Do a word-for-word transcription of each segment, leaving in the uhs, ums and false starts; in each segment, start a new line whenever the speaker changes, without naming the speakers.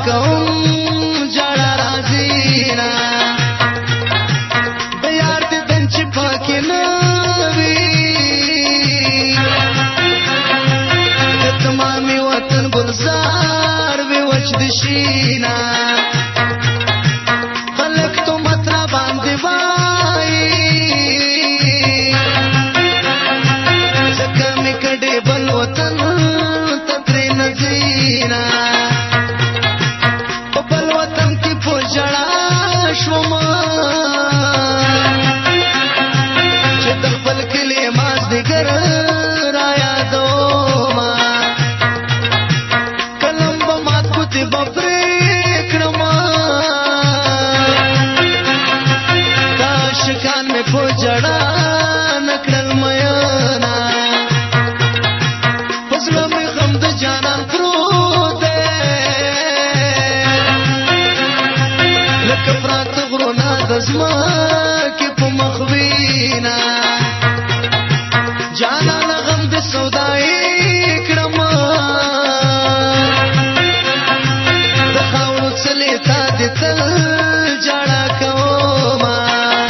کوم جړه راځي نه د یار دې دن چې پاکې نه وي د تمامي وطن ګلزار وي وچ د شي نه خلک تهمت را باندې وایي ځکه مې کډې بل وطن ته ترې نه ځي نه په بل وطن کې په ژړا شومه چې د خپل کلي مازدیګر را یادومه قلم به مات ګوتې به پرې کړمه دا عاشقان مې په ژړا نه کړل میینه په زړه مې غم د جانان پروت دی لکه پراته غرونه د ځمکې په مخ وینه جانانه غم د سودایي کړمه د خاورو څلې تا دې تل جاړه کومه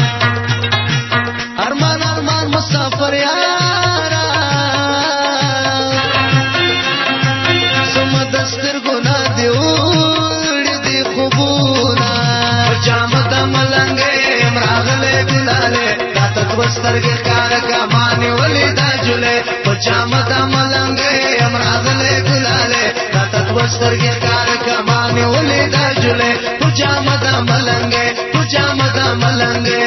ارمان ارمان مسافر یاره زما د سترګو نه دې وړي دي خوبونه په جامه د ملنګې یم راغلی ګلالې راته دوه سترګې ښکاره که ما نیولې دا جولې په جامه د ملنګې یم راغلی ګلالې راته دوه سترګې ښکاره که ما نیولې دا جولې په جامه د ملنګې په جامه د ملنګې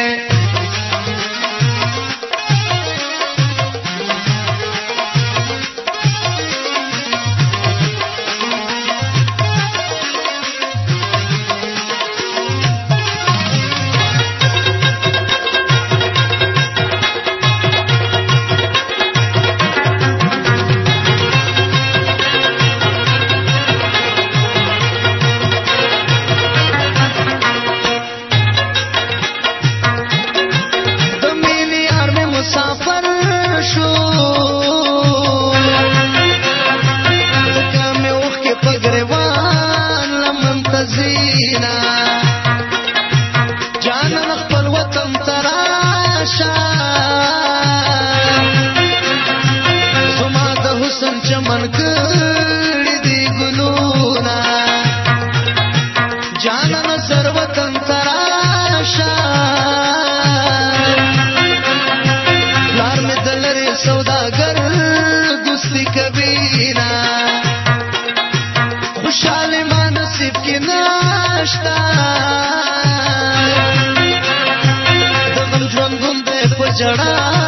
مسافر شو ځکه مې اوښکې په ګریوان لمن ته ځينه جانانه خپل وطن ته راشه زما د حسن چمن کړي دي ګلونه جانانه سر وطن ته راشه سوداگر دوستی کبینا خوشحال ما نصیب کی ناشتا د غم ژوندون دی په جړا